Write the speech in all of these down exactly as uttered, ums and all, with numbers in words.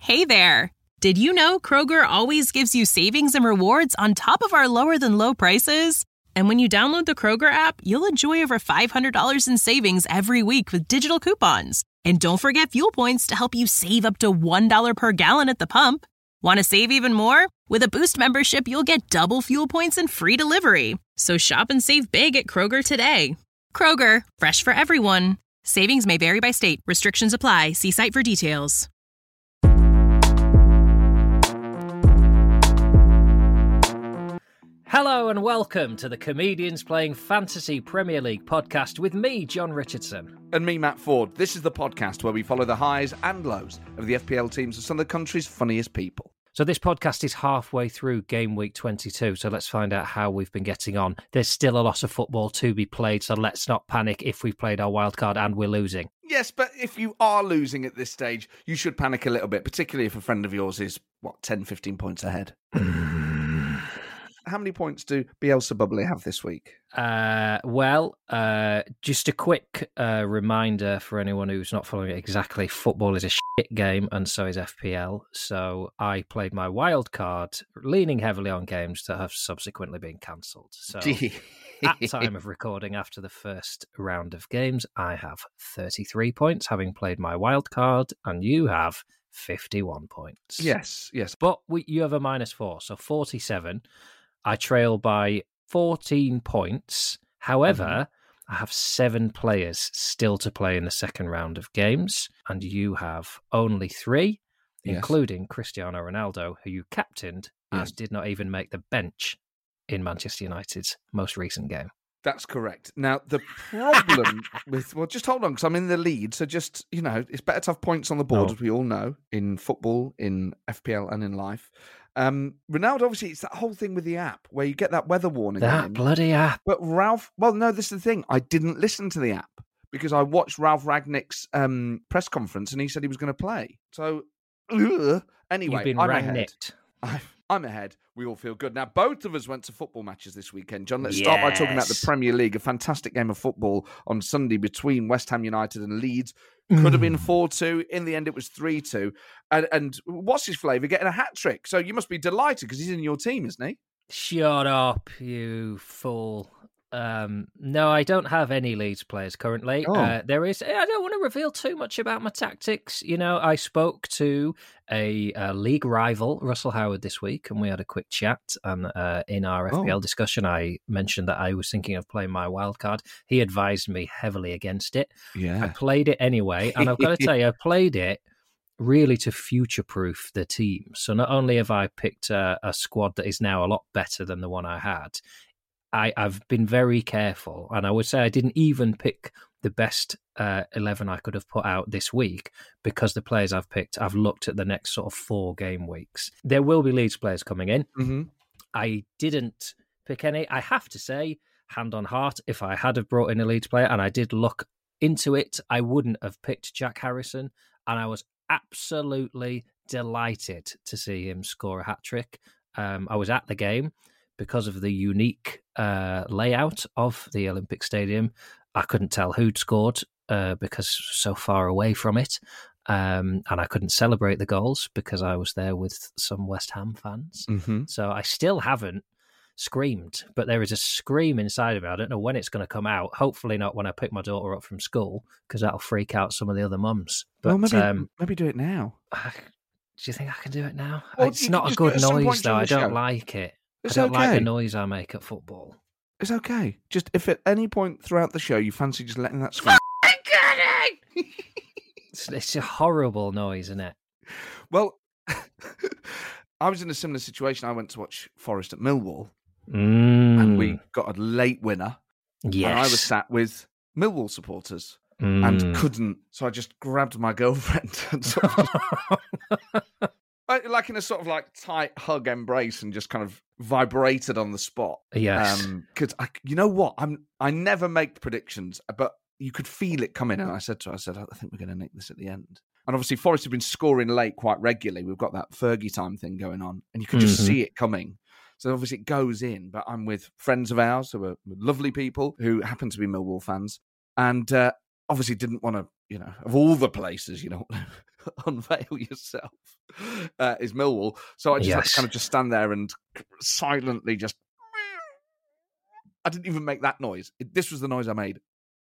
Hey there! Did you know Kroger always gives you savings and rewards on top of our lower-than-low prices? And when you download the Kroger app, you'll enjoy over five hundred dollars in savings every week with digital coupons. And don't forget fuel points to help you save up to one dollar per gallon at the pump. Want to save even more? With a Boost membership, you'll get double fuel points and free delivery. So shop and save big at Kroger today. Kroger, fresh for everyone. Savings may vary by state. Restrictions apply. See site for details. Hello and welcome to the Comedians Playing Fantasy Premier League podcast with me, John Richardson. And me, Matt Ford. This is the podcast where we follow the highs and lows of the F P L teams of some of the country's funniest people. So this podcast is halfway through game week twenty-two, so let's find out how we've been getting on. There's still a lot of football to be played, so let's not panic if we've played our wild card and we're losing. Yes, but if you are losing at this stage, you should panic a little bit, particularly if a friend of yours is, what, ten, fifteen points ahead. How many points do Beelzebubly have this week? Uh, well, uh, just a quick uh, reminder for anyone who's not following it exactly, football is a shit game and so is F P L. So I played my wild card, leaning heavily on games that have subsequently been cancelled. So at time of recording, after the first round of games, I have thirty-three points, having played my wild card, and you have fifty-one points. Yes, yes. But we, you have a minus four, so forty-seven. I trail by fourteen points. However, mm-hmm. I have seven players still to play in the second round of games, and you have only three, yes. including Cristiano Ronaldo, who you captained yes. and did not even make the bench in Manchester United's most recent game. That's correct. Now, the problem with... Well, just hold on, because I'm in the lead, so just, you know, it's better to have points on the board, oh. as we all know, in football, in F P L, and in life. Um, Ronaldo, obviously, it's that whole thing with the app where you get that weather warning. That bloody app. But Ralph, well, no, this is the thing. I didn't listen to the app because I watched Ralph Ragnick's um, press conference and he said he was going to play. So, ugh. Anyway, You've been I'm Ragnicked. ahead. I'm ahead. We all feel good. Now, both of us went to football matches this weekend. John, let's yes. start by talking about the Premier League. A fantastic game of football on Sunday between West Ham United and Leeds. Could have been four two. In the end, it was three two. And, and what's his flavour? Getting a hat-trick. So you must be delighted because he's in your team, isn't he? Shut up, you fool. Um, no, I don't have any Leeds players currently. Oh. Uh, there is. I don't want to reveal too much about my tactics. You know, I spoke to a, a league rival, Russell Howard, this week, and we had a quick chat. And uh, in our F P L oh. discussion, I mentioned that I was thinking of playing my wild card. He advised me heavily against it. Yeah, I played it anyway, and I've got to tell you, I played it really to future-proof the team. So not only have I picked a, a squad that is now a lot better than the one I had, I, I've been very careful, and I would say I didn't even pick the best uh, eleven I could have put out this week because the players I've picked, I've looked at the next sort of four game weeks. There will be Leeds players coming in. Mm-hmm. I didn't pick any. I have to say, hand on heart, if I had have brought in a Leeds player and I did look into it, I wouldn't have picked Jack Harrison, and I was absolutely delighted to see him score a hat-trick. Um, I was at the game. Because of the unique uh, layout of the Olympic Stadium, I couldn't tell who'd scored uh, because so far away from it. Um, and I couldn't celebrate the goals because I was there with some West Ham fans. Mm-hmm. So I still haven't screamed, but there is a scream inside of me. I don't know when it's going to come out. Hopefully not when I pick my daughter up from school because that'll freak out some of the other mums. But well, maybe, um, maybe do it now. I, do you think I can do it now? Well, it's not a good noise, though. I don't show. like it. It's I don't okay. like the noise I make at football. It's okay. Just if at any point throughout the show you fancy just letting that scream. it's, it's a horrible noise, isn't it? Well, I was in a similar situation. I went to watch Forest at Millwall, mm. and we got a late winner. Yes. And I was sat with Millwall supporters mm. and couldn't. So I just grabbed my girlfriend and sort of just, like in a sort of like tight hug embrace and just kind of vibrated on the spot. Yes. Because um, you know what? I'm I never make predictions, but you could feel it coming. And I said to her, I said, I think we're going to nick this at the end. And obviously Forest have been scoring late quite regularly. We've got that Fergie time thing going on and you can just mm-hmm. see it coming. So obviously it goes in, but I'm with friends of ours who are lovely people who happen to be Millwall fans and uh, obviously didn't want to, you know, of all the places, you know, unveil yourself, uh, is Millwall. So I just had Yes. to kind of just stand there and silently just. I didn't even make that noise. It, this was the noise I made.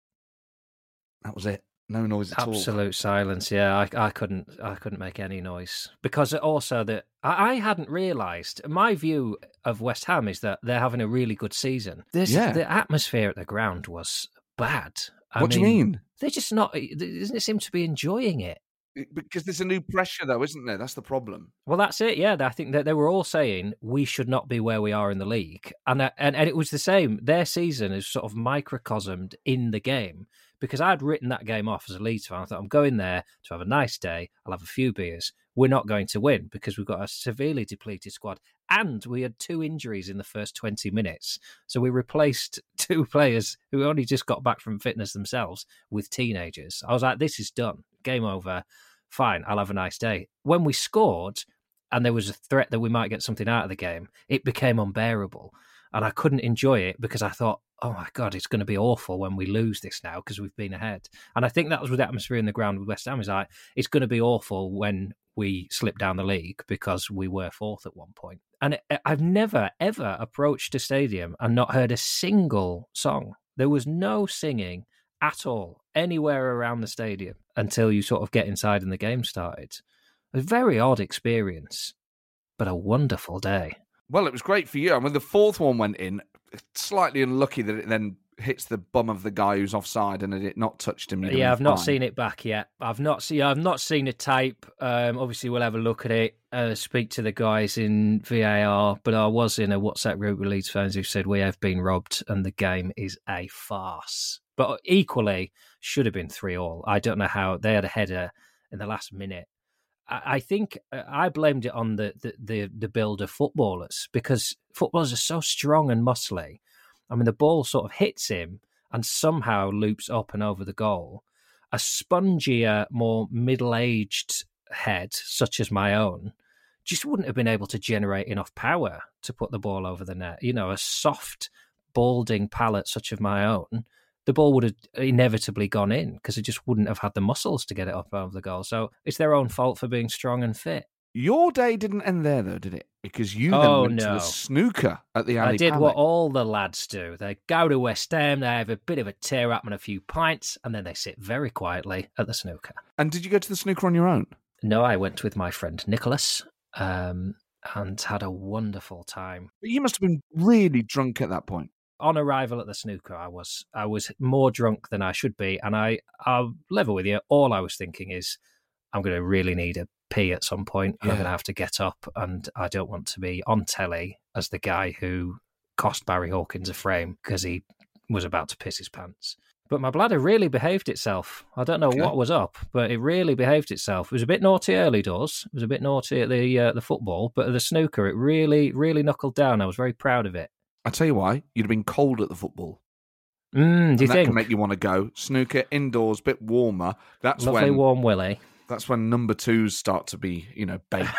That was it. No noise at all. Absolute silence. Yeah, I, I couldn't. I couldn't make any noise because also that I, I hadn't realised. My view of West Ham is that they're having a really good season. This, Yeah. The atmosphere at the ground was bad. I What do you mean, mean? They're just not. They doesn't seem to be enjoying it. Because there's a new pressure, though, isn't there? That's the problem. Well, that's it. Yeah, I think that they were all saying we should not be where we are in the league, and and and it was the same. Their season is sort of microcosmed in the game because I'd written that game off as a Leeds fan. I thought I'm going there to have a nice day. I'll have a few beers. We're not going to win because we've got a severely depleted squad, and we had two injuries in the first twenty minutes. So we replaced two players who only just got back from fitness themselves with teenagers. I was like, this is done. Game over. Fine, I'll have a nice day. When we scored and there was a threat that we might get something out of the game, it became unbearable. And I couldn't enjoy it because I thought, oh my God, it's going to be awful when we lose this now because we've been ahead. And I think that was with the atmosphere in the ground with West Ham. Is like, it's going to be awful when we slip down the league because we were fourth at one point. And it, I've never, ever approached a stadium and not heard a single song. There was no singing at all anywhere around the stadium until you sort of get inside and the game started. A very odd experience, but a wonderful day. Well, it was great for you. I mean, the fourth one went in, slightly unlucky that it then hits the bum of the guy who's offside and it not touched him. Yeah, I've not seen it back yet. I've not seen. I've not seen a tape. Um, obviously, we'll have a look at it. Uh, speak to the guys in V A R. But I was in a WhatsApp group with Leeds fans who said we have been robbed and the game is a farce. But equally, should have been three all. I don't know how they had a header in the last minute. I, I think I blamed it on the the the, the build of footballers because footballers are so strong and muscly. I mean, the ball sort of hits him and somehow loops up and over the goal. A spongier, more middle-aged head, such as my own, just wouldn't have been able to generate enough power to put the ball over the net. You know, a soft, balding palate such as my own, the ball would have inevitably gone in because it just wouldn't have had the muscles to get it up over the goal. So it's their own fault for being strong and fit. Your day didn't end there, though, did it? Because you then Oh, went no. to the snooker at the Ali I did Palace. what all the lads do. They go to West Ham, they have a bit of a tear up and a few pints, and then they sit very quietly at the snooker. And did you go to the snooker on your own? No, I went with my friend Nicholas um, and had a wonderful time. But you must have been really drunk at that point. On arrival at the snooker, I was I was more drunk than I should be, and I, I'll level with you, all I was thinking is, I'm going to really need a pee at some point. Yeah. I'm going to have to get up, and I don't want to be on telly as the guy who cost Barry Hawkins a frame because he was about to piss his pants. But my bladder really behaved itself. I don't know okay. what was up, but it really behaved itself. It was a bit naughty early doors. It was a bit naughty at the uh, the football, but at the snooker, it really, really knuckled down. I was very proud of it. I tell you why, you'd have been cold at the football. Mm, do you and that think? can make you want to go. Snooker, indoors, bit warmer. That's Lovely when warm willy. That's when number twos start to be, you know, baked.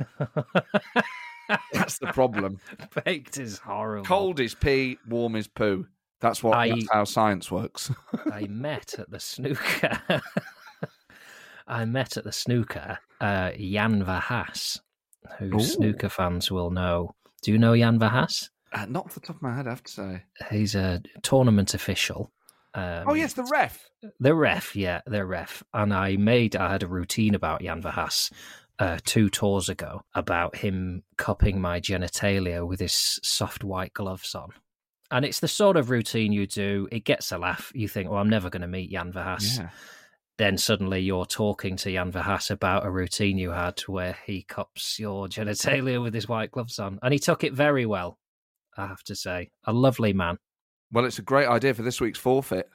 That's the problem. Baked is horrible. Cold is pee, warm is poo. That's what. I, that's how science works. I met at the snooker. I met at the snooker uh, Jan Verhaas, who Ooh. snooker fans will know. Do you know Jan Verhaas? Uh, not off the top of my head, I have to say. He's a tournament official. Um, oh, yes, the ref. The ref, yeah, the ref. And I made, I had a routine about Jan Verhaas uh, two tours ago about him cupping my genitalia with his soft white gloves on. And it's the sort of routine you do. It gets a laugh. You think, well, I'm never going to meet Jan Verhaas. Yeah. Then suddenly you're talking to Jan Verhaas about a routine you had where he cups your genitalia with his white gloves on. And he took it very well, I have to say. A lovely man. Well, it's a great idea for this week's forfeit.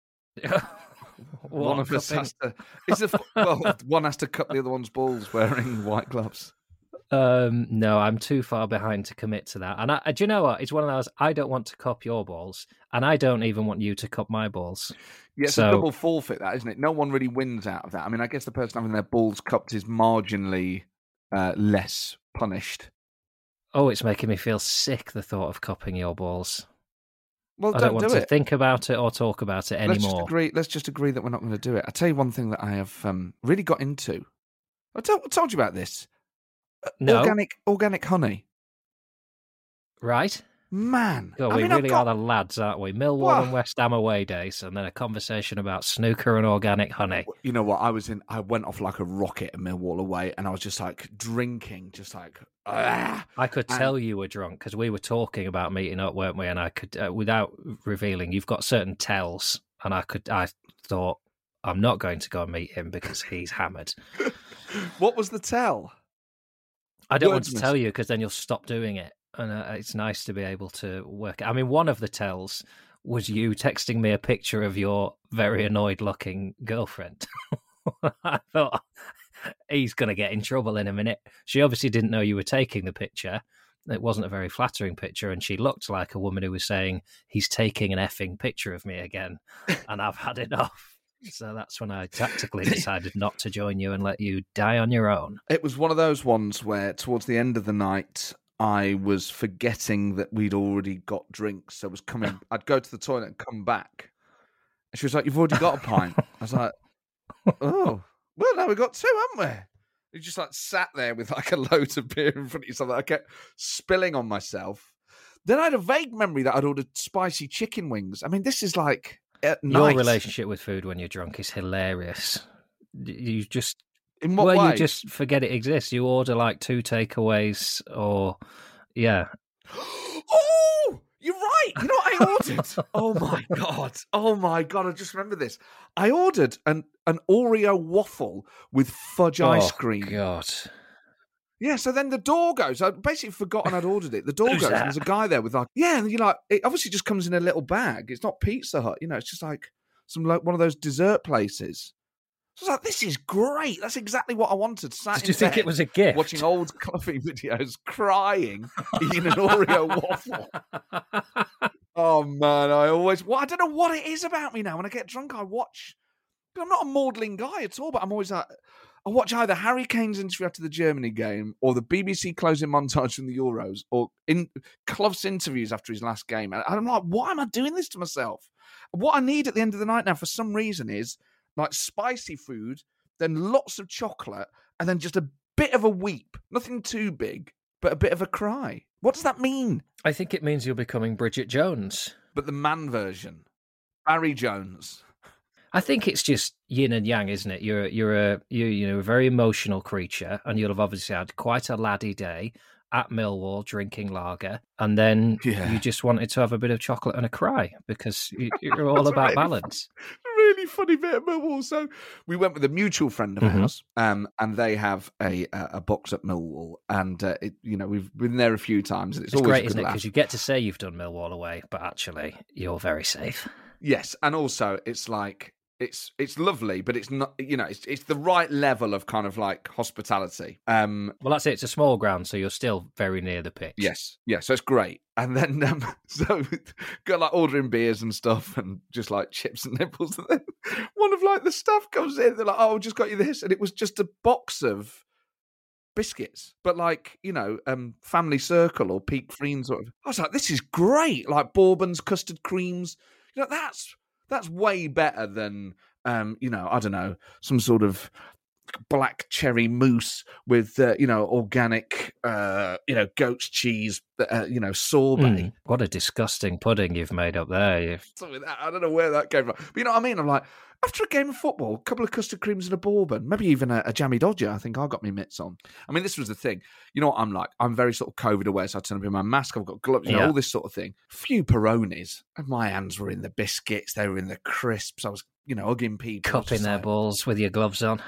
One of us has to. It's a, well, one has to cup the other one's balls wearing white gloves. Um, no, I'm too far behind to commit to that. And I, do you know what? It's one of those. I don't want to cup your balls, and I don't even want you to cup my balls. Yeah, it's so, a double forfeit, that isn't it? No one really wins out of that. I mean, I guess the person having their balls cupped is marginally uh, less punished. Oh, it's making me feel sick. The thought of cupping your balls. Well, I don't, don't want do to it. think about it or talk about it anymore. Let's just agree, let's just agree that we're not going to do it. I'll tell you one thing that I have um, really got into I told, I told you about this. No. Organic, organic honey. Right. Man. God, I we mean, really I've got... are the lads, aren't we? Millwall Well- and West Ham away days, and then a conversation about snooker and organic honey. You know what? I was in. I went off like a rocket at Millwall away, and I was just like drinking, just like. Ah. I could And- tell you were drunk because we were talking about meeting up, weren't we? And I could, uh, without revealing, you've got certain tells, and I could. I thought I'm not going to go and meet him because he's hammered. What was the tell? I don't want to Wordsmith. tell you because then you'll stop doing it. And uh, it's nice to be able to work. I mean, one of the tells was you texting me a picture of your very annoyed looking girlfriend. I thought, he's going to get in trouble in a minute. She obviously didn't know you were taking the picture. It wasn't a very flattering picture. And she looked like a woman who was saying, he's taking an effing picture of me again. And I've had enough. So that's when I tactically decided not to join you and let you die on your own. It was one of those ones where towards the end of the night, I was forgetting that we'd already got drinks. So I was coming, I'd go to the toilet and come back. And she was like, you've already got a pint. I was like, oh, well, now we've got two, haven't we? You just like sat there with like a load of beer in front of you. So that I kept spilling on myself. Then I had a vague memory that I'd ordered spicy chicken wings. I mean, this is like at Your night. relationship with food when you're drunk is hilarious. You just In what well, way? you just forget it exists. You order like two takeaways, or yeah, Oh, you're right. You know what I ordered? Oh my god. Oh my god. I just remember this. I ordered an an Oreo waffle with fudge ice Oh, cream. God, Yeah. So then the door goes. I'd basically forgotten I'd ordered it. The door Who's goes, that? and there's a guy there with like, yeah, and you're like, it obviously just comes in a little bag. It's not Pizza Hut. You know, it's just like some like one of those dessert places. So I was like, this is great. That's exactly what I wanted. Sat did in you think bed, it was a gift? watching old coffee videos, crying, eating an Oreo waffle. Oh man, I always well, I don't know what it is about me now. When I get drunk, I watch. I'm not a maudlin guy at all, but I'm always like, I watch either Harry Kane's interview after the Germany game, or the B B C closing montage from the Euros, or in Clough's interviews after his last game. And I'm like, why am I doing this to myself? What I need at the end of the night now, for some reason, is like spicy food, then lots of chocolate, and then just a bit of a weep. Nothing too big, but a bit of a cry. What does that mean? I think it means you're becoming Bridget Jones. But the man version, Barry Jones. I think it's just yin and yang, isn't it? You're you're a you you know a very emotional creature, and you'll have obviously had quite a laddie day at Millwall drinking lager, and then Yeah. you just wanted to have a bit of chocolate and a cry because you, you're all That's about really balance. Really funny bit of Millwall. So we went with a mutual friend of Mhm. ours, um, and they have a a a box at Millwall, and uh, it, you know we've been there a few times, and it's, It's always great, a good isn't it? laugh. Because you get to say you've done Millwall away, but actually you're very safe. Yes, and also it's like it's it's lovely, but it's not. You know, it's it's the right level of kind of like hospitality. Um, Well, that's it. It's a small ground, so you're still very near the pitch. Yes, yeah, so it's great. And then, um, so got like ordering beers and stuff and just like chips and nipples. And then one of like the staff comes in, they're like, oh, just got you this. And it was just a box of biscuits, but like, you know, um, Family Circle or Peak Freen sort of. I was like, this is great. Like bourbons, custard creams. You know, that's that's way better than, um, you know, I don't know, some sort of black cherry mousse with uh, you know organic uh you know goat's cheese uh, you know sorbet. Mm, what a disgusting pudding you've made up there. You've... Something like that. I don't know where that came from, but you know what I mean. I'm like, after a game of football, a couple of custard creams and a bourbon, maybe even a, a jammy dodger. I think I got my mitts on. I mean, this was the thing. You know what I'm like? I'm very sort of COVID aware, so I turn up in my mask. I've got gloves, you know, Yeah. all this sort of thing. Few Peronis, and my hands were in the biscuits. They were in the crisps. I was, you know, hugging people, Cupping just their like- balls with your gloves on.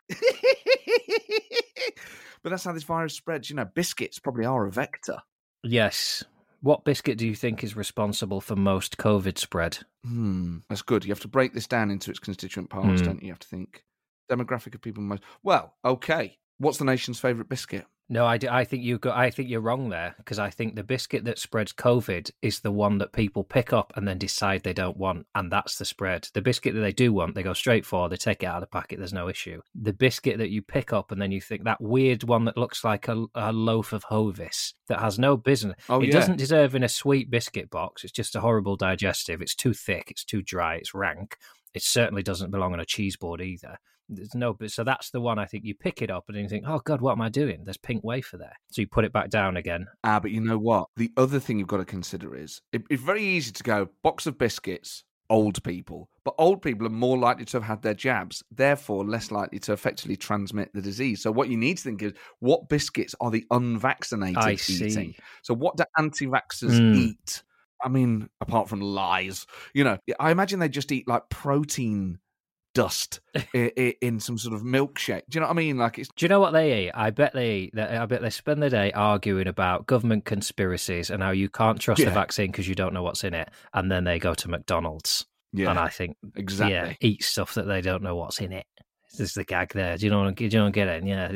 But that's how this virus spreads. You know, biscuits probably are a vector. Yes. What biscuit do you think is responsible for most COVID spread? Hmm, that's good. You have to break this down into its constituent parts, Hmm. don't you? You have to think demographic of people most. Well, okay. What's the nation's favourite biscuit? No, I, d- I think you go. I think you're wrong there because I think the biscuit that spreads COVID is the one that people pick up and then decide they don't want, and that's the spread. The biscuit that they do want, they go straight for. They take it out of the packet. There's no issue. The biscuit that you pick up and then you think that weird one that looks like a, a loaf of Hovis that has no business. Oh, it yeah. doesn't deserve in a sweet biscuit box. It's just a horrible digestive. It's too thick. It's too dry. It's rank. It certainly doesn't belong on a cheese board either. There's no, but so that's the one I think you pick it up and you think, oh God, what am I doing? There's pink wafer there. So you put it back down again. Ah, but you know what? The other thing you've got to consider is it, it's very easy to go box of biscuits, old people, but old people are more likely to have had their jabs, therefore less likely to effectively transmit the disease. So what you need to think is, what biscuits are the unvaccinated I eating? see. So what do anti-vaxxers Mm. eat? I mean, apart from lies, you know, I imagine they just eat like protein dust in, in some sort of milkshake. Do you know what I mean? Like, it's Do you know what they eat? I bet they eat. I bet they spend the day arguing about government conspiracies and how you can't trust Yeah. the vaccine because you don't know what's in it, and then they go to McDonald's. yeah, And I think, exactly. yeah, eat stuff that they don't know what's in it. This is the gag there. Do you know? Do you know? Get it? Yeah.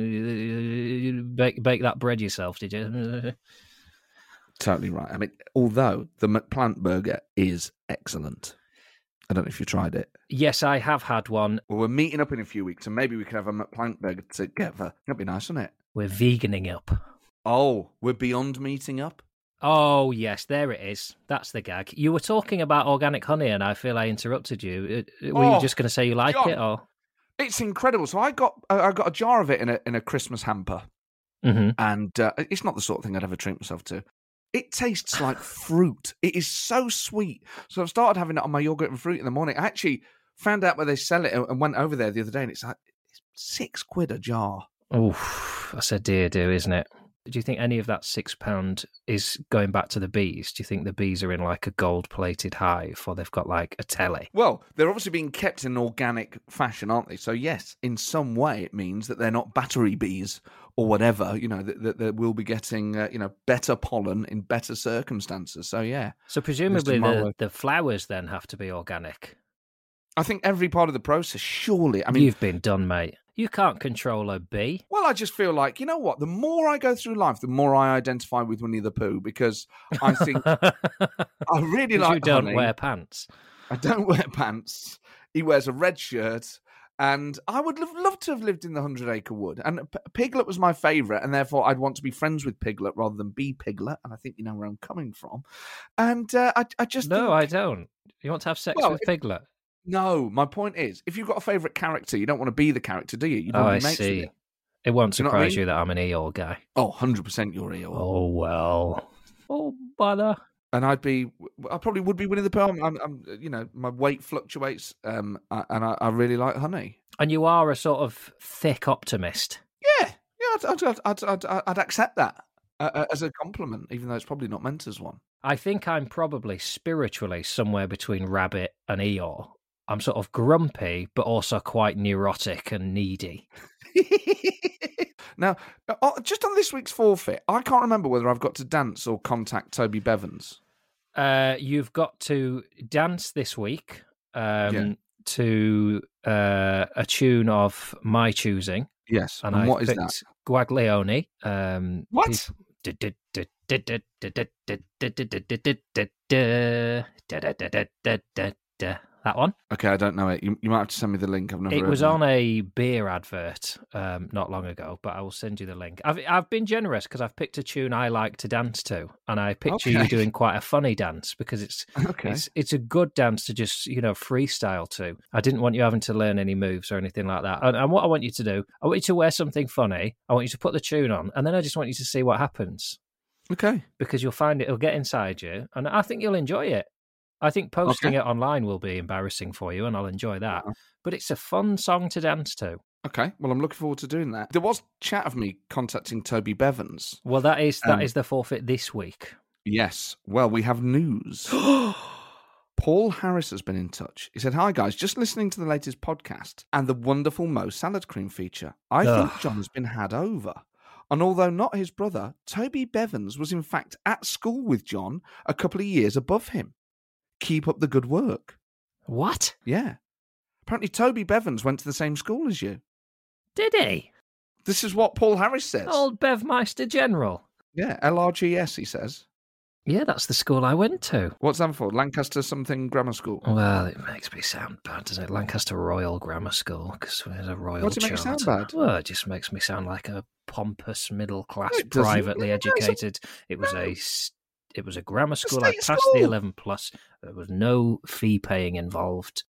Bake, bake that bread yourself, did you? Totally right. I mean, although the McPlant burger is excellent. I don't know if you tried it. Yes, I have had one. Well, we're meeting up in a few weeks, and maybe we could have a McPlant burger together. That'd be nice, wouldn't it? We're veganing up. Oh, we're beyond meeting up? Oh, yes, there it is. That's the gag. You were talking about organic honey, and I feel I interrupted you. Uh, Were Oh, you just going to say you like John. it, or? It's incredible. So I got I got a jar of it in a in a Christmas hamper, Mm-hmm. and uh, it's not the sort of thing I'd ever treat myself to. It tastes like fruit. It is so sweet. So I've started having it on my yogurt and fruit in the morning. I actually found out where they sell it and went over there the other day, and it's like it's six quid a jar. Oof, that's a dear do, isn't it? Do you think any of that six pound is going back to the bees? Do you think the bees are in like a gold-plated hive, or they've got like a telly? Well, they're obviously being kept in an organic fashion, aren't they? So yes, in some way it means that they're not battery bees or whatever, you know, that, that, that we'll be getting, uh, you know, better pollen in better circumstances. So yeah. So presumably my the, word. the flowers then have to be organic. I think every part of the process, surely. I mean, You've been done, mate. You can't control a bee. well, I just feel like, you know what? The more I go through life, the more I identify with Winnie the Pooh, because I think I really 'Cause like you don't Honey. wear pants. I don't wear pants. He wears a red shirt. And I would love, love to have lived in the Hundred Acre Wood. And P- Piglet was my favourite, and therefore I'd want to be friends with Piglet rather than be Piglet. And I think you know where I'm coming from. And uh, I, I just No, think, I don't. You want to have sex Well, with if- Piglet? no. My point is, if you've got a favourite character, you don't want to be the character, do you? You Oh, want I to be mates with see. it. It won't Do you know what I surprise mean? you that I'm an Eeyore guy. Oh, one hundred percent you're Eeyore. Oh, well. Oh, bother. And I'd be, I probably would be Winnie the Pooh. I'm, I'm, I'm you know, my weight fluctuates, um, I- and I, I really like Honey. And you are a sort of thick optimist. Yeah, yeah, I'd, I'd, I'd, I'd, I'd, I'd accept that uh, as a compliment, even though it's probably not meant as one. I think I'm probably spiritually somewhere between Rabbit and Eeyore. I'm sort of grumpy, but also quite neurotic and needy. Now, uh, just on this week's forfeit, I can't remember whether I've got to dance or contact Toby Bevans. Uh, you've got to dance this week um, Yeah. to uh, a tune of my choosing. Yes, And, and I what is picked that? Guaglione. Um, What? That one. Okay, I don't know it. You, you might have to send me the link. I've never. It heard was of on a beer advert um, not long ago, but I will send you the link. I've I've been generous because I've picked a tune I like to dance to, and I picture you Okay. doing quite a funny dance because it's Okay. it's it's a good dance to just you know freestyle to. I didn't want you having to learn any moves or anything like that. And, and what I want you to do, I want you to wear something funny. I want you to put the tune on, and then I just want you to see what happens Okay. because you'll find it. It'll get inside you, and I think you'll enjoy it. I think posting Okay. it online will be embarrassing for you, and I'll enjoy that. Uh-huh. But it's a fun song to dance to. Okay. Well, I'm looking forward to doing that. There was chat of me contacting Toby Bevans. Well, that is that Um, is the forfeit this week. Yes. Well, we have news. Paul Harris has been in touch. He said, "Hi guys, just listening to the latest podcast and the wonderful Mo salad cream feature. I Ugh. think John has been had over. And although not his brother, Toby Bevans was in fact at school with John a couple of years above him. Keep up the good work." What? Yeah. Apparently, Toby Bevans went to the same school as you. Did he? This is what Paul Harris says. Old Bevmeister General. Yeah, L R G S, he says. Yeah, that's the school I went to. What's that for? Lancaster something grammar school. Well, it makes me sound bad, doesn't it? Lancaster Royal Grammar School, because there's a royal Why does it make you child. sound bad? Well, it just makes me sound like a pompous middle class, No, it doesn't. privately No, it's a- educated. It was no. a s- it was a grammar a school. I state passed the school. eleven plus. There was no fee paying involved. No,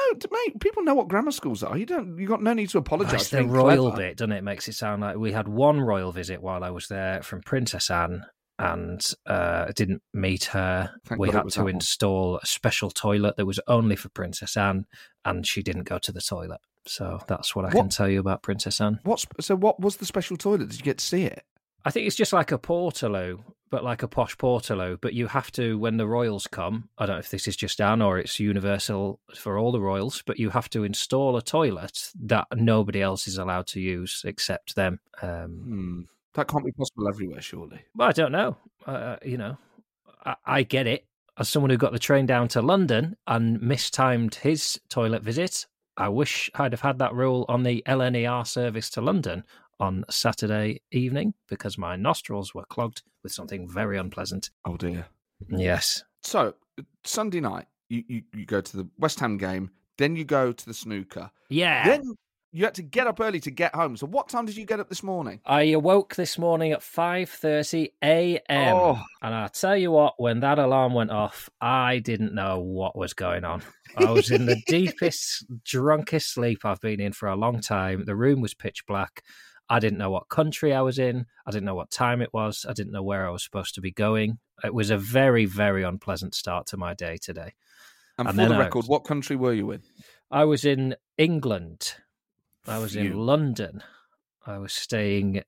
don't, mate. People know what grammar schools are. You don't. You got no need to apologise. It's for the being royal clever. bit, doesn't it? It makes it sound like we had one royal visit while I was there from Princess Anne, and uh, I didn't meet her. Thank we God it had was to that one. install a special toilet that was only for Princess Anne, and she didn't go to the toilet. So that's what I What? can tell you about Princess Anne. What's so? What was the special toilet? Did you get to see it? I think it's just like a portaloo, but like a posh portaloo. But you have to, when the royals come, I don't know if this is just Anne or it's universal for all the royals, but you have to install a toilet that nobody else is allowed to use except them. Um, Hmm. That can't be possible everywhere, surely. well, I don't know. Uh, you know, I, I get it. As someone who got the train down to London and mistimed his toilet visit, I wish I'd have had that rule on the L N E R service to London on Saturday evening because my nostrils were clogged with something very unpleasant. Oh dear. Yes. So Sunday night, you, you, you go to the West Ham game, then you go to the snooker. Yeah. Then you had to get up early to get home. So what time did you get up this morning? I awoke this morning at five thirty a.m. Oh. And I tell you what, when that alarm went off, I didn't know what was going on. I was in the deepest, drunkest sleep I've been in for a long time. The room was pitch black. I didn't know what country I was in. I didn't know what time it was. I didn't know where I was supposed to be going. It was a very, very unpleasant start to my day today. And, And for then the I record, was- what country were you in? I was in England. I was in Phew. London. I was staying.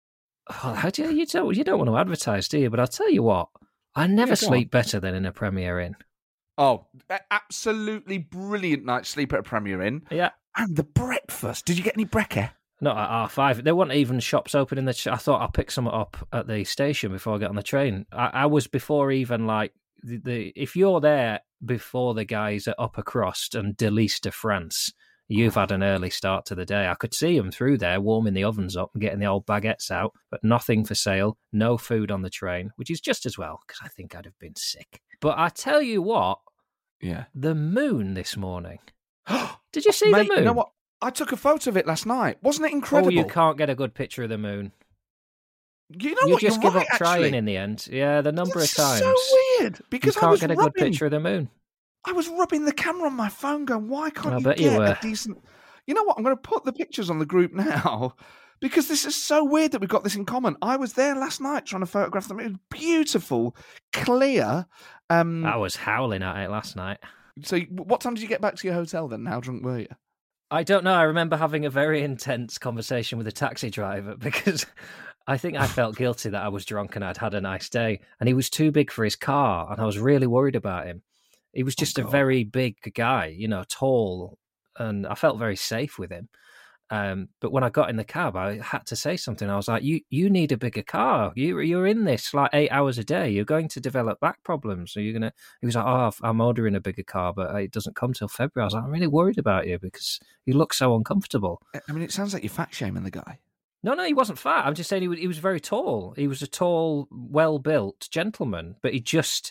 Oh, how do you, you don't you don't want to advertise, do you? But I'll tell you what, I never Yeah, go sleep better than in a Premier Inn. Oh, a- absolutely brilliant night's sleep at a Premier Inn. Yeah, And the breakfast. Did you get any brekkie? not at R five. There weren't even shops open in the. Ch- I thought I'll pick some up at the station before I get on the train. I, I was before even like the, the. If you're there before the guys at Upper Crust and Delice de France, you've had an early start to the day. I could see them through there warming the ovens up and getting the old baguettes out, but nothing for sale, no food on the train, which is just as well because I think I'd have been sick. But I tell you what, Yeah. the moon this morning. Did you see Mate, the moon? you know what? I took a photo of it last night. Wasn't it incredible? Oh, you can't get a good picture of the moon. You know You what? just You're give right, up trying actually. in the end. Yeah, the number That's of times. so weird. Because you I can't was get a rubbing, good picture of the moon. I was rubbing the camera on my phone going, why can't I you bet you get were. a decent... You know what? I'm going to put the pictures on the group now because this is so weird that we've got this in common. I was there last night trying to photograph them. It was beautiful, clear. Um, I was howling at it last night. so what time did you get back to your hotel then? How drunk were you? I don't know. I remember having a very intense conversation with a taxi driver because I think I felt guilty that I was drunk and I'd had a nice day. And he was too big for his car, and I was really worried about him. He was just Oh, a God. very big guy, you know, tall, and I felt very safe with him. Um, but when I got in the cab, I had to say something. I was like, "You, you need a bigger car. You, you're in this like eight hours a day. You're going to develop back problems. So you're gonna." He was like, "Oh, I'm ordering a bigger car, but it doesn't come till February." I was like, "I'm really worried about you because you look so uncomfortable." I mean, it sounds like you're fat shaming the guy. No, no, he wasn't fat. I'm just saying he was, he was very tall. He was a tall, well-built gentleman, but he just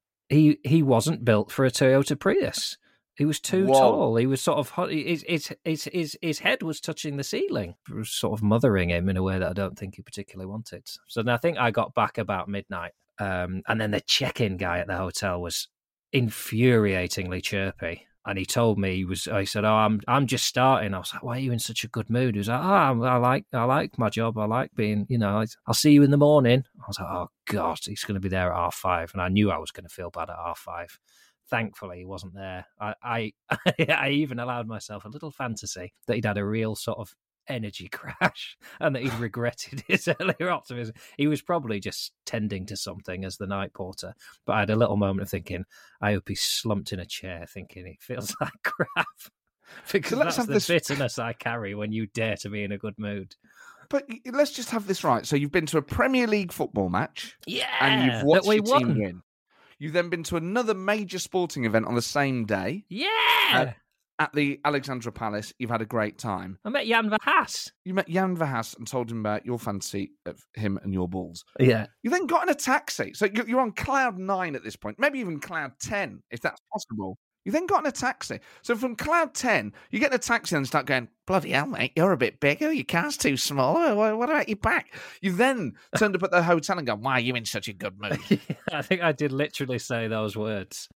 he he wasn't built for a Toyota Prius. He was too Whoa. tall. He was sort of his his his his his head was touching the ceiling. It was sort of mothering him in a way that I don't think he particularly wanted. So then I think I got back about midnight, um, and then the check-in guy at the hotel was infuriatingly chirpy. And he told me he was. I said, "Oh, I'm I'm just starting." I was like, "Why are you in such a good mood?" He was like, "Oh, I like I like my job. I like being, you know. I'll see you in the morning." I was like, "Oh God, he's going to be there at half five," and I knew I was going to feel bad at half five. Thankfully, he wasn't there. I, I I even allowed myself a little fantasy that he'd had a real sort of energy crash and that he'd regretted his earlier optimism. He was probably just tending to something as the night porter, but I had a little moment of thinking, I hope he's slumped in a chair thinking he feels like crap. Because So let's that's have the this- bitterness I carry when you dare to be in a good mood. But y- let's just have this right. So you've been to a Premier League football match Yeah, and you've that watched we your team won. win. You've then been to another major sporting event on the same day Yeah, at the Alexandra Palace. You've had a great time. I met Jan Verhaas. You met Jan Verhaas and told him about your fantasy of him and your balls. Yeah. You then got in a taxi. So you're you're on cloud nine at this point, maybe even cloud ten, if that's possible. You then got in a taxi. So from cloud ten, you get in a taxi and start going, bloody hell, mate, you're a bit bigger. Your car's too small. What what about your back? You then turned up at the hotel and go, why are you in such a good mood? I think I did literally say those words.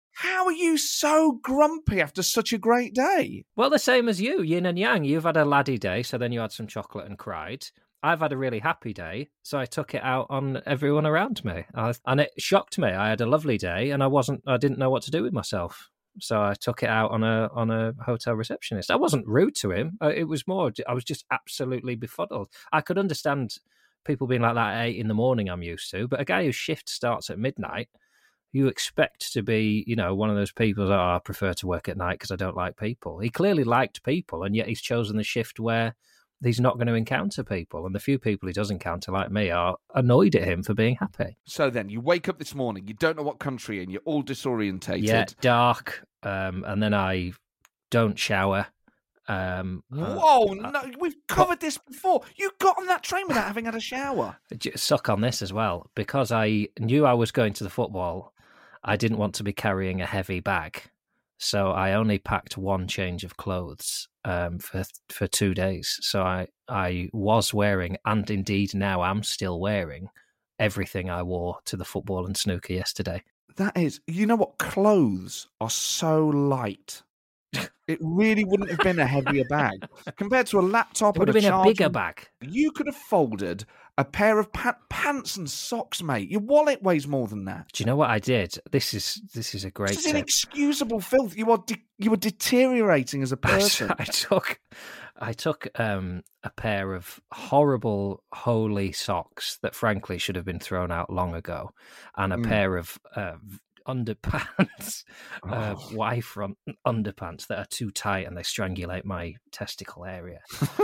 How are you so grumpy after such a great day? Well, the same as you, yin and yang. You've had a laddie day, so then you had some chocolate and cried. I've had a really happy day, so I took it out on everyone around me. I, and it shocked me. I had a lovely day, and I wasn't. I didn't know what to do with myself. So I took it out on a on a hotel receptionist. I wasn't rude to him. It was more, I was just absolutely befuddled. I could understand people being like that at eight in the morning, I'm used to, but a guy whose shift starts at midnight, you expect to be, you know, one of those people that, oh, I prefer to work at night because I don't like people. He clearly liked people, and yet he's chosen the shift where he's not going to encounter people. And the few people he does encounter, like me, are annoyed at him for being happy. So then you wake up this morning, you don't know what country you're in, you're all disorientated. Yeah, dark. Um, and then I don't shower. Um, Whoa, uh, no, we've covered this before. You got on that train without having had a shower. Suck on this as well. Because I knew I was going to the football, I didn't want to be carrying a heavy bag. So I only packed one change of clothes um, for for two days. So I, I was wearing, and indeed now am still wearing, everything I wore to the football and snooker yesterday. That is, you know what? Clothes are so light. It really wouldn't have been a heavier bag. Compared to a laptop, it would have a been charger, a bigger bag. You could have folded a pair of pa- pants and socks, mate. Your wallet weighs more than that. Do you know what I did? This is this is a great This is tip. inexcusable filth. You are de- you are deteriorating as a person. I took I took um, a pair of horrible holy socks that frankly should have been thrown out long ago, and a Mm. pair of uh, underpants, uh, Oh. Y front underpants that are too tight and they strangulate my testicle area.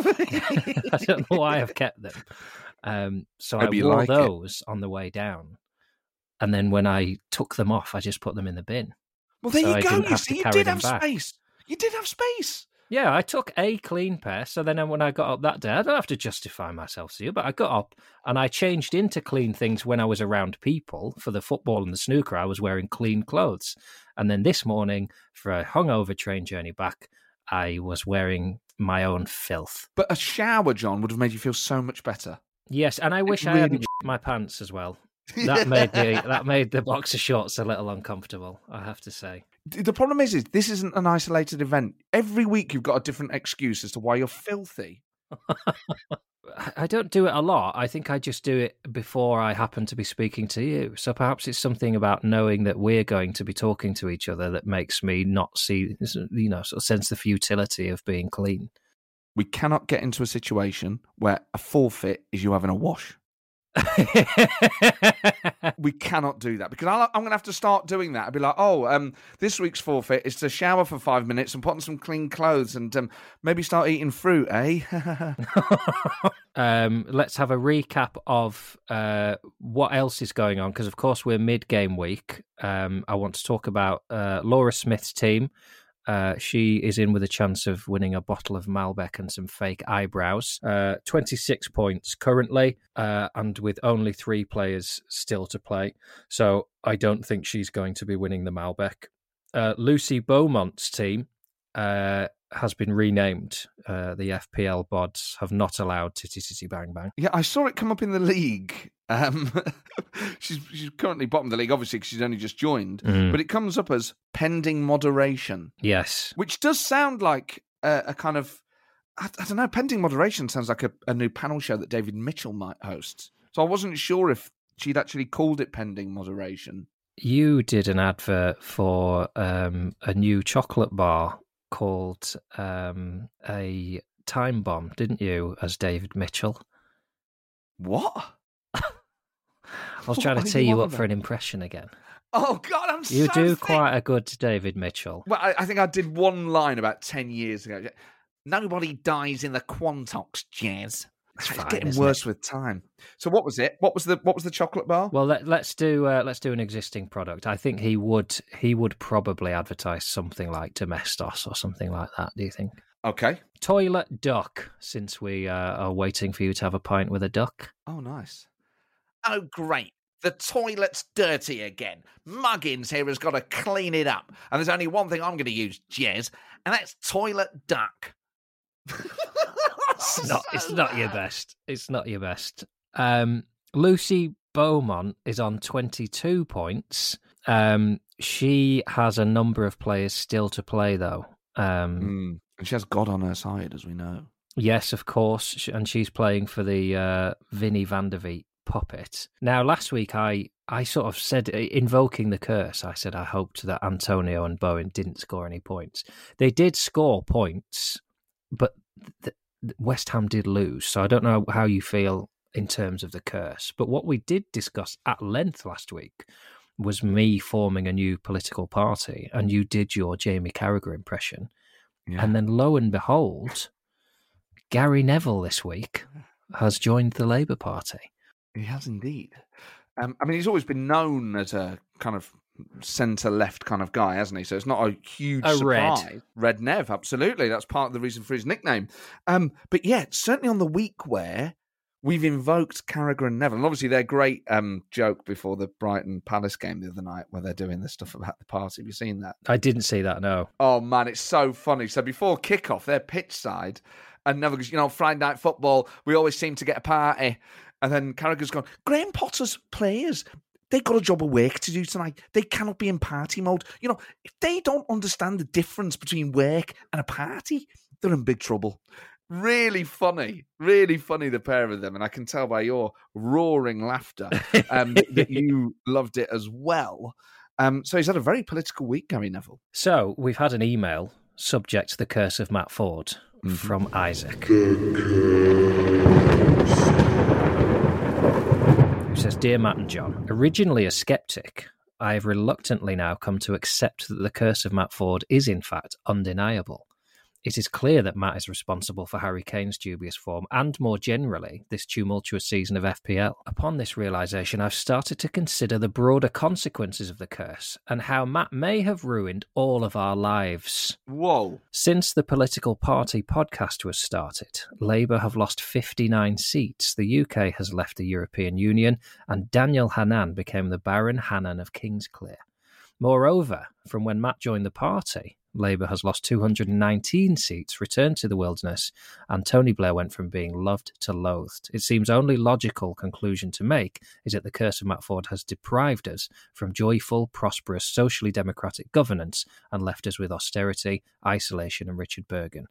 I don't know why I've kept them. Um, so Hope I you wore like it. those on the way down, and then when I took them off, I just put them in the bin. Well, there So you I go. didn't You have to see, you carry did them have back. space. You did have space. Yeah, I took a clean pair. So then when I got up that day, I don't have to justify myself to you, but I got up and I changed into clean things when I was around people. For the football and the snooker, I was wearing clean clothes. And then this morning, for a hungover train journey back, I was wearing my own filth. But a shower, John, would have made you feel so much better. Yes, and I wish I really hadn't shit my pants as well. That made the that made the boxer shorts a little uncomfortable, I have to say. The problem is, is this isn't an isolated event. Every week you've got a different excuse as to why you're filthy. I don't do it a lot. I think I just do it before I happen to be speaking to you. So perhaps it's something about knowing that we're going to be talking to each other that makes me not see, you know, sort of sense the futility of being clean. We cannot get into a situation where a forfeit is you having a wash. We cannot do that because I'll, I'm going to have to start doing that. I'd be like, oh, um, this week's forfeit is to shower for five minutes and put on some clean clothes and um, maybe start eating fruit, eh? um, let's have a recap of uh, what else is going on because, of course, we're mid-game week. Um, I want to talk about uh, Laura Smith's team. Uh, she is in with a chance of winning a bottle of Malbec and some fake eyebrows. Uh, twenty-six points currently, uh, and with only three players still to play. So I don't think she's going to be winning the Malbec. Uh, Lucy Beaumont's team uh, has been renamed. Uh, the F P L bods have not allowed Titty Titty Bang Bang. Yeah, I saw it come up in the league. Um, she's she's currently bottom of the league, obviously, because she's only just joined. Mm. But it comes up as pending moderation. Yes. Which does sound like a, a kind of, I, I don't know, pending moderation sounds like a, a new panel show that David Mitchell might host. So I wasn't sure if she'd actually called it pending moderation. You did an advert for um, a new chocolate bar called um, a Time Bomb, didn't you, as David Mitchell? What? I was trying to tee you up for an impression again. Oh, God, I'm You so do thick. quite a good David Mitchell. Well, I, I think I did one line about ten years ago. Nobody dies in the Quantox, Jazz. It's It's fine, getting isn't worse it? with time. So what was it? What was the what was the chocolate bar? Well, let, let's do uh, let's do an existing product. I think he would he would probably advertise something like Domestos or something like that. Do you think? Okay. Toilet duck. Since we uh, are waiting for you to have a pint with a duck. Oh, nice. Oh, great. The toilet's dirty again. Muggins here has got to clean it up. And there's only one thing I'm going to use, Jez, and that's toilet duck. It's not. It's not your best. It's not your best. Um, Lucy Beaumont is on twenty-two points. Um, She has a number of players still to play, though. Um, mm. And she has God on her side, as we know. Yes, of course, and she's playing for the uh, Vinnie van der Veet puppet. Now, last week I, I sort of said, invoking the curse, I said I hoped that Antonio and Bowen didn't score any points. They did score points, but the, the West Ham did lose, so I don't know how you feel in terms of the curse. But what we did discuss at length last week was me forming a new political party, and you did your Jamie Carragher impression. Yeah. And then lo and behold, Gary Neville this week has joined the Labour Party. He has indeed. Um, I mean, he's always been known as a kind of centre-left kind of guy, hasn't he? So it's not a huge a surprise. Red. Red Nev, absolutely. That's part of the reason for his nickname. Um, but yeah, certainly on the week where we've invoked Carragher and Neville. And obviously their great um, joke before the Brighton Palace game the other night where they're doing this stuff about the party. Have you seen that? I didn't see that, no. Oh, man, it's so funny. So before kickoff, they're pitch side. And Neville goes, you know, Friday night football, we always seem to get a party. And then Carragher's gone, Graham Potter's players, they've got a job of work to do tonight. They cannot be in party mode. You know, if they don't understand the difference between work and a party, they're in big trouble. Really funny, really funny, the pair of them. And I can tell by your roaring laughter um, that you loved it as well. Um, so he's had a very political week, Gary Neville. So we've had an email subject to the curse of Matt Ford mm-hmm. from Isaac. Who says, Dear Matt and John, originally a sceptic, I have reluctantly now come to accept that the curse of Matt Ford is in fact undeniable. It is clear that Matt is responsible for Harry Kane's dubious form and, more generally, this tumultuous season of F P L. Upon this realisation, I've started to consider the broader consequences of the curse and how Matt may have ruined all of our lives. Whoa. Since the Political Party podcast was started, Labour have lost fifty-nine seats, the U K has left the European Union, and Daniel Hannan became the Baron Hannan of Kingsclear. Moreover, from when Matt joined the party, Labour has lost two hundred nineteen seats, returned to the wilderness, and Tony Blair went from being loved to loathed. It seems only logical conclusion to make is that the curse of Matt Ford has deprived us from joyful, prosperous, socially democratic governance and left us with austerity, isolation, and Richard Bergen.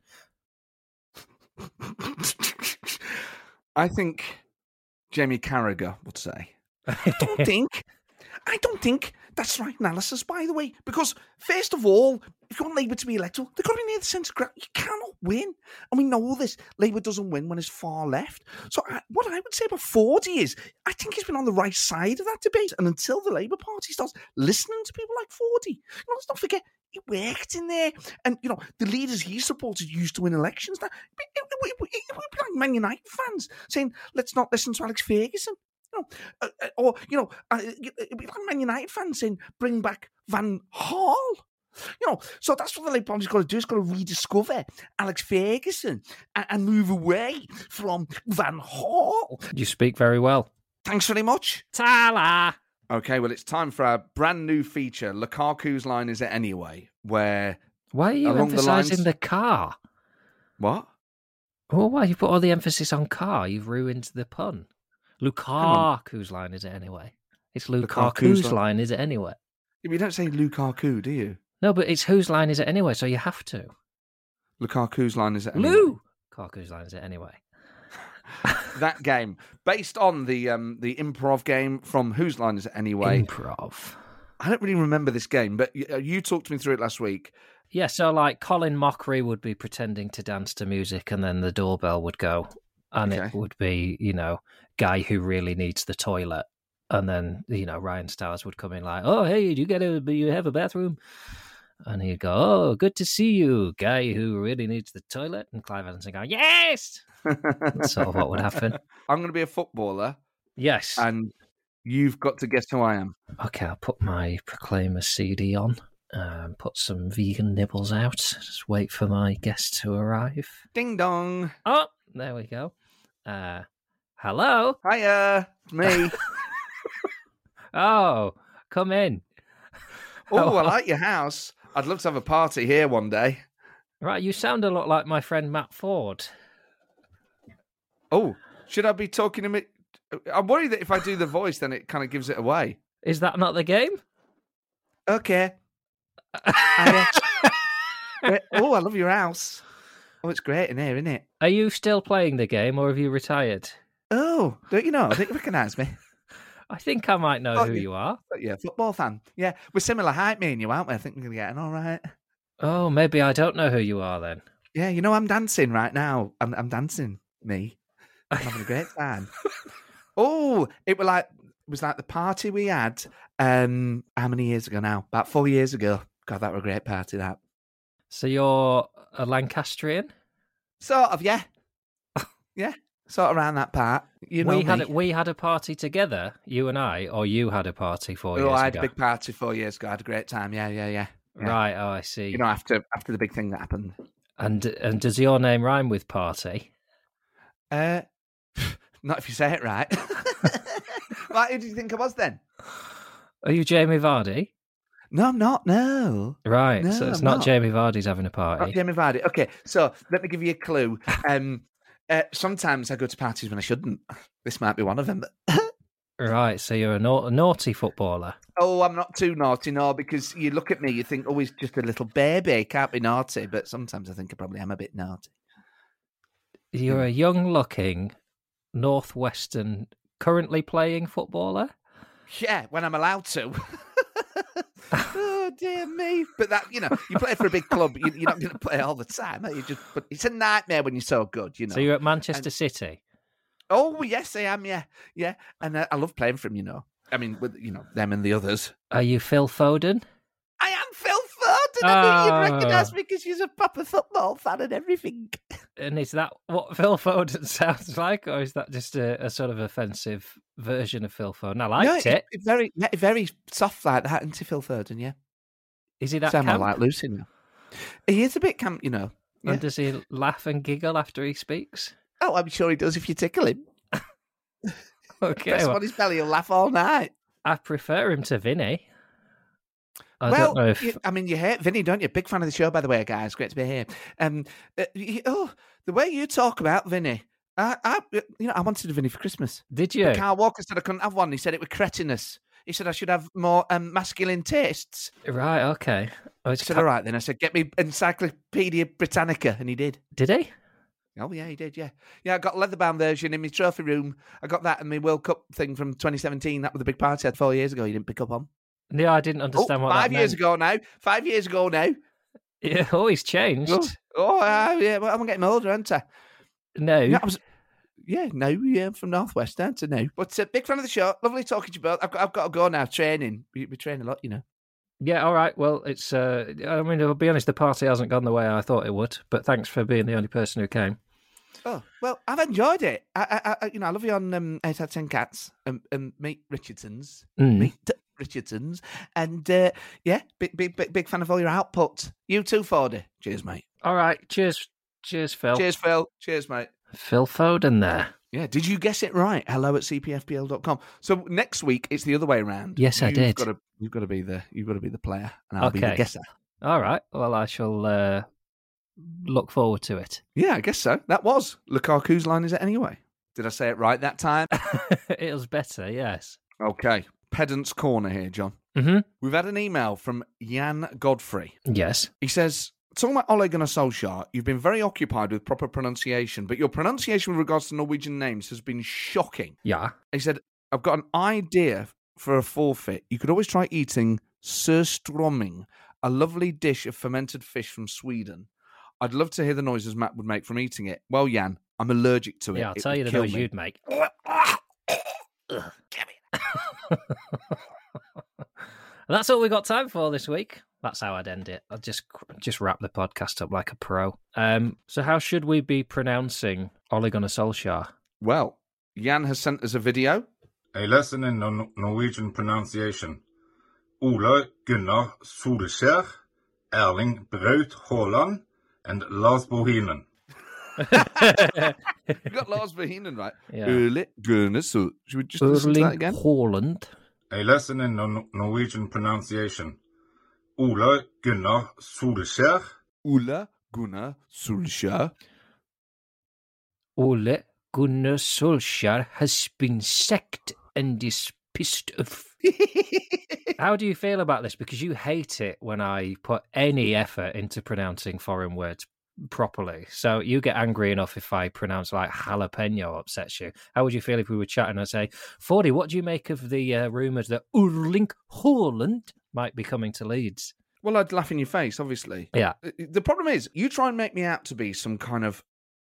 I think Jamie Carragher would say, I don't think, I don't think that's the right analysis, by the way, because first of all, if you want Labour to be elected, they've got to be near the centre ground. You cannot win. And we know all this. Labour doesn't win when it's far left. So I, what I would say about Fordy is, I think he's been on the right side of that debate. And until the Labour Party starts listening to people like Fordy, you know, let's not forget, he worked in there. And, you know, the leaders he supported used to win elections. Now, it, it, it, it would be like Man United fans saying, let's not listen to Alex Ferguson. You know, uh, or, you know, uh, it'd be like Man United fans saying, bring back Van Gaal. You know, so that's what the Labour Party's got to do. It's got to rediscover Alex Ferguson and, and move away from Van Gaal. You speak very well. Thanks very much. Ta-la! Okay, well, it's time for our brand new feature, Lukaku's Line Is It Anyway, where... Why are you emphasising the, the car? What? Well, why you put all the emphasis on car? You've ruined the pun. Lukaku's Line Is It Anyway? It's Lukaku's, Lukaku's Line Is It Anyway? Yeah, but you don't say Lukaku, do you? No, but it's whose line is it anyway, so you have to. Lukaku's Line Is It Anyway? Lou! Lukaku's Line Is It Anyway? That game, based on the um, the improv game from Whose Line Is It Anyway? Improv. I don't really remember this game, but you, you talked me through it last week. Yeah, so like Colin Mockery would be pretending to dance to music and then the doorbell would go and okay. It would be, you know, guy who really needs the toilet. And then, you know, Ryan Stiles would come in like, oh, hey, do you get a, do you have a bathroom? And he'd go, oh, good to see you, guy who really needs the toilet. And Clive Evans would go, yes! That's sort of what would happen. I'm going to be a footballer. Yes. And you've got to guess who I am. Okay, I'll put my Proclaimer C D on, um, put some vegan nibbles out, just wait for my guest to arrive. Ding dong. Oh, there we go. Uh, hello? Hiya, me. Oh, come in. Oh, I like your house. I'd love to have a party here one day. Right, you sound a lot like my friend Matt Ford. Oh, should I be talking to me? I'm worried that if I do the voice, then it kind of gives it away. Is that not the game? Okay. I, uh, oh, I love your house. Oh, it's great in here, isn't it? Are you still playing the game, or have you retired? Oh, don't you know? Don't you recognise me? I think I might know Oh, who you- you are. Yeah, football fan. Yeah, we're similar height, me and you, aren't we? I think we're going to get an all right. Oh, maybe I don't know who you are then. Yeah, you know, I'm dancing right now. I'm, I'm dancing, me. I'm having a great time. Oh, it was like it was like the party we had. Um, how many years ago now? About four years ago. God, that was a great party. That So you're a Lancastrian? sort of, yeah, yeah, sort of around that part. You know, we had me. a, we had a party together, you and I, or you had a party four Oh, years I had ago. a big party four years ago. I had a great time. Yeah, yeah, yeah. yeah. Right. Oh, I see. You know, after after the big thing that happened. And and does your name rhyme with party? Uh, not if you say it right. Like, who do you think I was then? Are you Jamie Vardy? No, I'm not. No. Right. No, so it's I'm not, not. Jamie Vardy's having a party. Not Jamie Vardy. Okay, so let me give you a clue. Um, uh, sometimes I go to parties when I shouldn't. This might be one of them. But Right. So you're a, na- a naughty footballer. oh, I'm not too naughty, no, because you look at me, you think, oh, he's just a little baby, can't be naughty. But sometimes I think I probably am a bit naughty. You're a young-looking Northwestern, currently playing footballer. Yeah, when I'm allowed to. Oh, dear me. But that, you know, you play for a big club, you, you're not going to play all the time. You just, but it's a nightmare when you're so good, you know. So you're at Manchester And- City. Oh, yes, I am, yeah. Yeah, and uh, I love playing for him, you know. I mean, with, you know, them and the others. Are you Phil Foden? I am Phil Foden. I knew Oh. you'd recognise me because you're a proper football fan and everything. And is that what Phil Foden sounds like, or is that just a, a sort of offensive version of Phil Foden? I liked no, it. it's- it's very, yeah, very soft like that, isn't he, Phil Foden, yeah. Is he that Sound more camp? like Lucy now. He is a bit camp, you know. Yeah. And does he laugh and giggle after he speaks? Oh, I'm sure he does if you tickle him. Okay, Press him well, on his belly, he'll laugh all night. I prefer him to Vinny. I well, don't know if you- I mean, you hate Vinny, don't you? Big fan of the show, by the way, guys. Great to be here. Um, uh, you- oh, the way you talk about Vinny, I, I, you know, I wanted a Vinny for Christmas. did you? But Carl Walker said I couldn't have one. He said it was cretinous. He said I should have more um, masculine tastes. Right, okay. Oh, I it's said, ca- all right, then. I said, get me Encyclopedia Britannica. And he did. Did he? Oh, yeah, he did, yeah. Yeah, I got a leather-bound version in my trophy room. I got that in my World Cup thing from twenty seventeen. That was the big party I had four years ago. You didn't pick up on. No, I didn't understand oh, what five that years meant. ago now. Five years ago now. Yeah, oh, he's changed. Oh, oh uh, yeah, well, I'm getting older, aren't I? No. Yeah, I was, yeah, no, yeah, from Northwest down to now. But uh, big fan of the show. Lovely talking to you both. I've got, I've got to go now. Training. We, we train a lot, you know. Yeah, all right. Well, it's. Uh, I mean, I'll be honest. The party hasn't gone the way I thought it would. But thanks for being the only person who came. Oh well, I've enjoyed it. I, I, I you know, I love you on um, Eight Out of Ten Cats and, and Meet Richardson's, Mm. Meet Richardson's, and uh, yeah, big, big, big, big fan of all your output. You too, Fordy. Cheers, mate. All right. Cheers. Cheers, Phil. Cheers, Phil. Cheers, mate. Phil Foden there. Yeah, did you guess it right? Hello at c p f p l dot com. So next week it's the other way around. Yes, I you've did. Got to, you've got to be the you've got to be the player, and I'll be the Okay. guesser. All right. Well, I shall uh, look forward to it. Yeah, I guess so. That was Lukaku's line, is it anyway? Did I say it right that time? It was better, yes. Okay, pedant's corner here, John. Mm-hmm. We've had an email from Jan Godfrey. Yes. He says, talking about Ole Gunnar Solskjaer, you've been very occupied with proper pronunciation, but your pronunciation with regards to Norwegian names has been shocking. Yeah. He said, I've got an idea for a forfeit. You could always try eating surströmming, a lovely dish of fermented fish from Sweden. I'd love to hear the noises Matt would make from eating it. Well, Jan, I'm allergic to it. Yeah, I'll It tell would you the kill noise me. you'd make. That's all we got time for this week. That's how I'd end it. I'll just just wrap the podcast up like a pro. Um, so how should we be pronouncing Ole Gunnar Solskjaer? Well, Jan has sent us a video. A lesson in Nor- Norwegian pronunciation. Ole Gunnar Solskjær, Erling Braut Haaland, and Lars Bohinen. You got Lars Bohinen right. Yeah. Ole Gunnar Sol- Should we just listen to that Erling again? Haaland. A lesson in Nor- Norwegian pronunciation. Ole Gunnar Solskjær, Ole Gunnar Solskjaer. Ole Gunnar Solskjaer has been sacked and is Pistuf. How do you feel about this? Because you hate it when I put any effort into pronouncing foreign words properly. So you get angry enough if I pronounce like jalapeno upsets you. How would you feel if we were chatting and I say, Fordy, what do you make of the uh, rumours that Erling Haaland might be coming to Leeds? Well, I'd laugh in your face, obviously. Yeah. The problem is, you try and make me out to be some kind of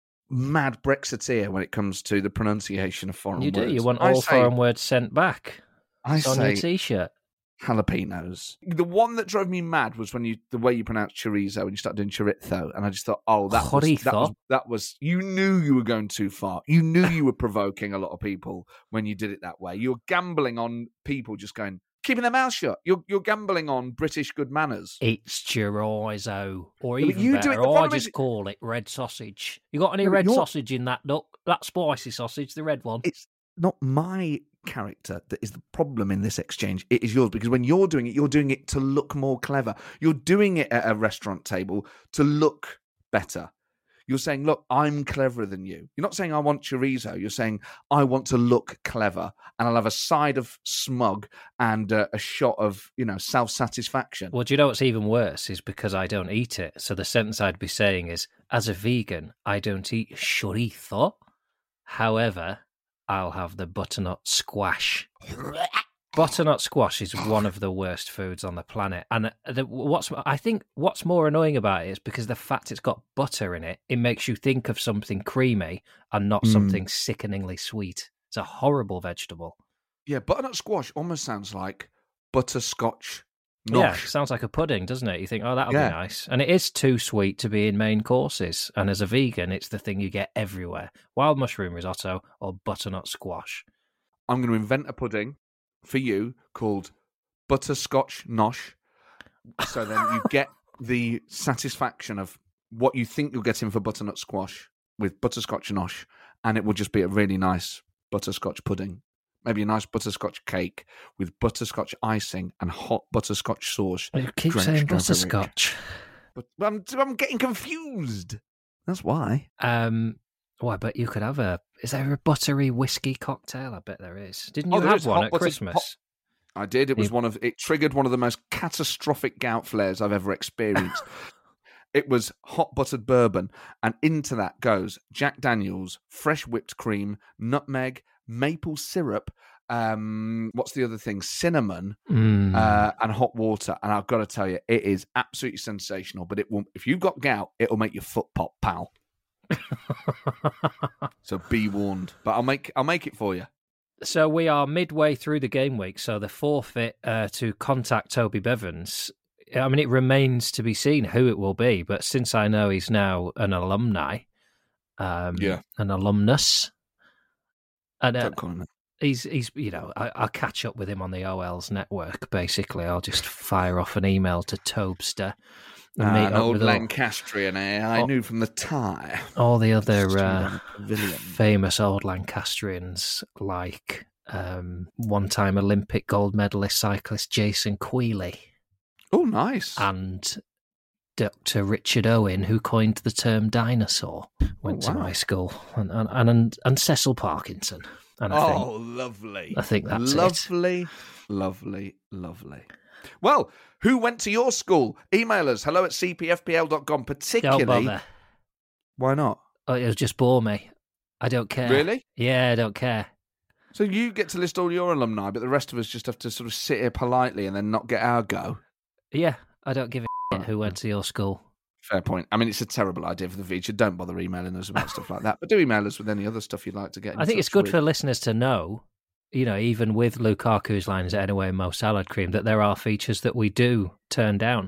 mad Brexiteer when it comes to the pronunciation of foreign You words. do. You want I all say, foreign words sent back. I It's on say your T-shirt. jalapenos. The one that drove me mad was when you the way you pronounce chorizo and you start doing chorizo, and I just thought, oh, that was, that was that was you knew you were going too far. You knew you were provoking a lot of people when you did it that way. You're gambling on people just going, keeping their mouth shut. You're you're gambling on British good manners. It's chorizo, or Yeah, but even you better, do it- the I problem just is- call it red sausage. You got any Yeah, but red you're- sausage in that duck? That spicy sausage, the red one. It's not my character that is the problem in this exchange. It is yours, because when you're doing it, you're doing it to look more clever. You're doing it at a restaurant table to look better. You're saying, look, I'm cleverer than you. You're not saying I want chorizo. You're saying I want to look clever, and I'll have a side of smug and uh, a shot of, you know, self-satisfaction. Well, do you know what's even worse is because I don't eat it. So the sentence I'd be saying is, as a vegan, I don't eat chorizo. However, I'll have the butternut squash. Butternut squash is one of the worst foods on the planet, and the, what's I think what's more annoying about it is because the fact it's got butter in it, it makes you think of something creamy and not Mm. something sickeningly sweet. It's a horrible vegetable. Yeah, butternut squash almost sounds like butterscotch Yeah, nosh. sounds like a pudding, doesn't it? You think, oh, that'll Yeah. be nice, and it is too sweet to be in main courses. And as a vegan, it's the thing you get everywhere: wild mushroom risotto or butternut squash. I'm going to invent a pudding for you called butterscotch nosh. So then you get the satisfaction of what you think you're getting for butternut squash with butterscotch nosh, and it will just be a really nice butterscotch pudding. Maybe a nice butterscotch cake with butterscotch icing and hot butterscotch sauce. You keep drenched saying over it. butterscotch. But I'm, I'm getting confused. That's why. Um, oh, I bet you could have a. Is there a buttery whiskey cocktail? I bet there is. Didn't Oh, you there have is. one Hot at butter- Christmas? hot- I did. It was You- one of. It triggered one of the most catastrophic gout flares I've ever experienced. It was hot buttered bourbon, and into that goes Jack Daniels, fresh whipped cream, nutmeg, maple syrup. Um, what's the other thing? Cinnamon Mm. uh, and hot water. And I've got to tell you, it is absolutely sensational. But it will, if you've got gout, it'll make your foot pop, pal. So be warned. But I'll make I'll make it for you. So we are midway through the game week. So the forfeit uh, to contact Toby Bevans. I mean, it remains to be seen who it will be. But since I know he's now an alumni, um, Yeah. an alumnus, and uh, Don't call him that. he's he's you know I, I'll catch up with him on the O L's network. Basically, I'll just fire off an email to Tobster. And Ah, meet an up old with all- Lancastrian, eh? I Oh. knew from the tie. all the other Street uh, down the pavilion. famous old Lancastrians, like um, one-time Olympic gold medalist cyclist Jason Quealy Oh, nice. and Doctor Richard Owen, who coined the term dinosaur, went Oh, to wow. my school, and and, and and Cecil Parkinson. And I think Oh, lovely. I think that's it. lovely, lovely, lovely. Well, who went to your school? Email us, hello at c p f p l dot com, Don't particularly... bother. Why not? Oh, it'll just bore me. I don't care. Really? Yeah, I don't care. So you get to list all your alumni, but the rest of us just have to sort of sit here politely and then not get our go? Yeah, I don't give a shit who went to your school. Fair point. I mean, it's a terrible idea for the feature. Don't bother emailing us about stuff like that. But do email us with any other stuff you'd like to get in I think it's touch good with. for listeners to know, you know, even with Lukaku's lines anyway, Mo Salad Cream, that there are features that we do turn down.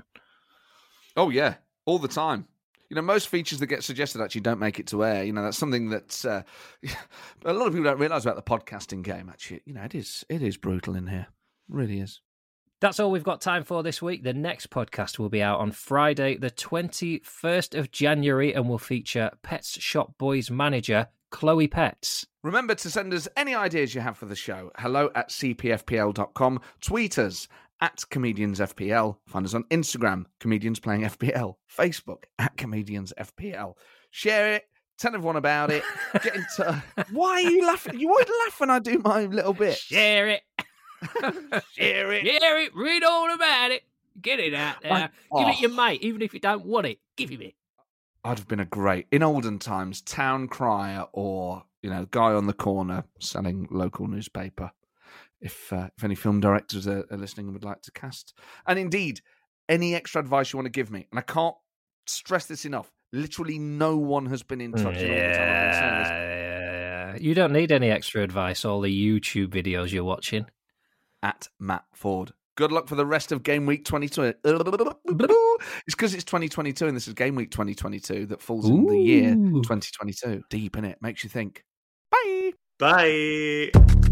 Oh, yeah. All the time. You know, most features that get suggested actually don't make it to air. You know, that's something that uh, a lot of people don't realise about the podcasting game, actually. You know, it is it is brutal in here. It really is. That's all we've got time for this week. The next podcast will be out on Friday, the twenty-first of January, and will feature Pets Shop Boys manager Chloe Pets. Remember to send us any ideas you have for the show. Hello at c p f p l dot com. Tweet us at Comedians F P L. Find us on Instagram, Comedians Playing F P L. Facebook, at Comedians F P L. Share it. Tell everyone about it. Get into... Why are you laughing? You always laugh when I do my little bit. Share it. Share it. Share it. Read all about it. Get it out there. I- Give oh. it your mate, even if you don't want it. Give him it. I'd have been a great, in olden times, town crier or, you know, guy on the corner selling local newspaper. If uh, if any film directors are, are listening and would like to cast. And indeed, any extra advice you want to give me, and I can't stress this enough, literally no one has been in touch in all the time I've been saying this. Yeah. You don't need any extra advice, all the YouTube videos you're watching. At Matt Ford. Good luck for the rest of Game Week twenty twenty. It's because it's twenty twenty-two and this is Game Week twenty twenty-two that falls in the year Ooh. twenty twenty-two. Deep in it. Makes you think. Bye. Bye.